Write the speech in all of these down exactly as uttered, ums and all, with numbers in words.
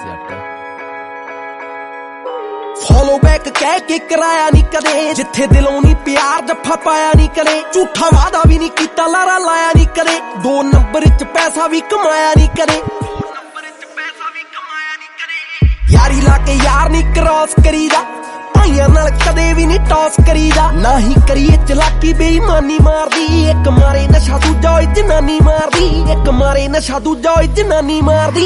Follow back कह के कराया नहीं कदे, जिथे दिलों नहीं प्यार जफा पाया नहीं कदे, झूठा वादा भी नहीं कीता लारा लाया नहीं कदे, दो नंबर च पैसा भी कमाया नहीं कदे, यारी लाके यार नहीं क्रॉस करीदा, भाइयां नाल कदे भी नहीं टॉस करीदा, ना ही करिए चलाकी बेईमानी मारदी, एक मारे नशा दूजा ओए जनानी मारदी, एक मारे नशा दूजा ओए जनानी मारदी।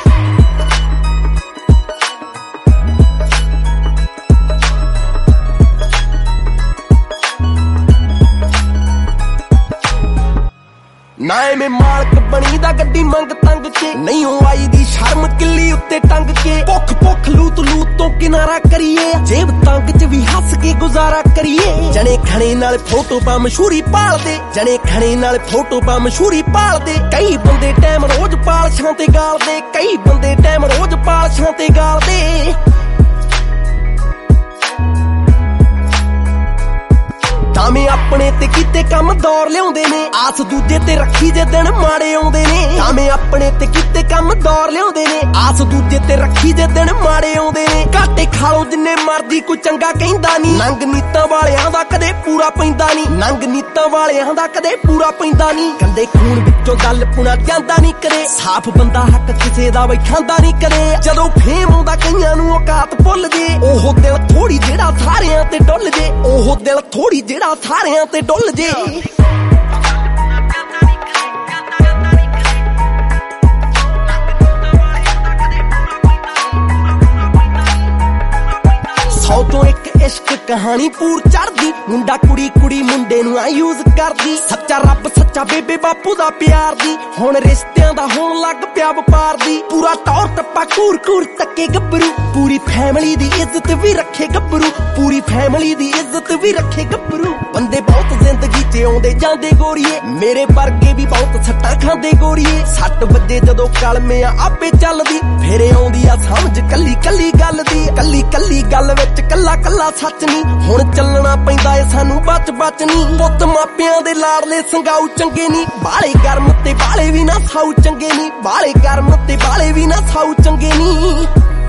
ना एवें मालक बनी दा गड्डी मंग तंग के, नहीं हो आई दी शर्म किल्ली उत्ते टंग के, भुख भुख लूत लूत तो किनारा करिए, जेब तंग च भी हस के गुजारा करिए, जने खने नाल फोटो पा मशहूरी पाल दे, जने खने नाल फोटो पा मशहूरी पाल दे, कई बंदे टाइम रोज पालशां ते गाल दे, कई बंदे टाइम रोज पालशां ते गाल दे। तामें अपने ते कीते कम दौर लियाउंदे ने, आस दूजे ते रखी जे दिन माड़े आउंदे ने, तामें अपने ते कीते कम दौर लियाउंदे ने, आस दूजे ते रखी जे दिन माड़े आउंदे ने, घाटे खालो जिन्ने मर्जी कोई चंगा कहंदा नहीं, नंग नीतां वालियां दा कदे पूरा पैंदा नहीं, नंग नीतां वालियां दा कदे पूरा पैंदा नहीं, कंदे खून विचों गल पुना जांदा नहीं करे, साफ बंदा हक किसे दा बैठांदा नहीं करे, जदों फेम आउंदा कईयां नूं औकात भुੱਲ जे, ओह दिल थोड़ी जेड़ा सारियां ते डुੱਲ जे, ओह दिल थोड़ी जेड़ा सारियां ते डुੱਲ जे। सौ चों एक इश्क कहानी पूर चढ़दी, मुंडा कुड़ी कुड़ी मुंडे नूं यूज करदी, सच्चा रब सच्चा बेबे बापू दा प्यार दी, हुण रिश्तियां दा होण लग पिया वपार दी, पूरा टौर टप्पा कूर कूर तक्के गब्बरू, पूरी फैमिली दी इज्जत भी रखे गब्बरू, पूरी फैमिली दी इज्जत भी रखे गब्बरू, बंदे बहुत जिंदगी च आउंदे जांदे गोरीए, मेरे वर्गे भी बहुत सट्टां खांदे गोरीए, सੱਟ वजे जदों कलमे आपे चलदी, फिर आउंदी आ समझ कल्ली कल्ली गल दी, कल्ली कल्ली गल विच कल्ला कल्ला सच नहीं, हुण चलना पैंदा ए सानू बच बच नहीं, पुੱਤ मापियां दे लाडले संगाऊ चंगे नहीं, बाले गर्म ते बाले भी ना साऊ चंगे नहीं, बाले गर्म ते बाले भी ना साऊ चंगे नहीं।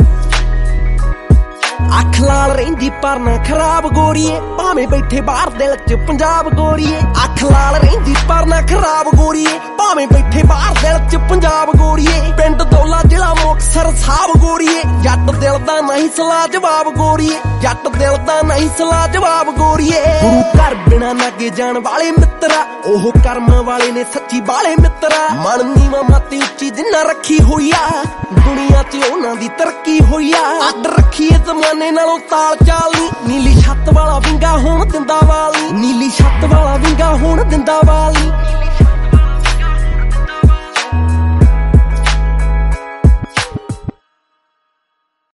अख लाल रहिंदी पर ना खराब गोरीए, भावें बैठे बाहर दिल च पंजाब गोरीए, अख लाल रहिंदी पर ना खराब गोरीए, भावें बैठे बाहर दिल च पंजाब गोरीए, पिंड दौला जिला मुक्तसर साहब गोरीए, जट दिल दा नहीं सलाह जवाब गोरीए, जट दिल दा नहीं सलाह जवाब गोरीए, गुरु घर बिना नागे जान वाले मित्रा, ओह कर्म वाले ने सच्ची वाले मित्रा, मन नीवा मत उच्ची जिन्ना रखी होई आ, दुनिया च उन्हां दी तरक्की होई आ, अड रखी ए जमाने नालों ताल चाल नी, नीली छत वाला विंगा होण दिंदा वाल नी, नीली छत वाला विंगा होण दिंदा वाल नी।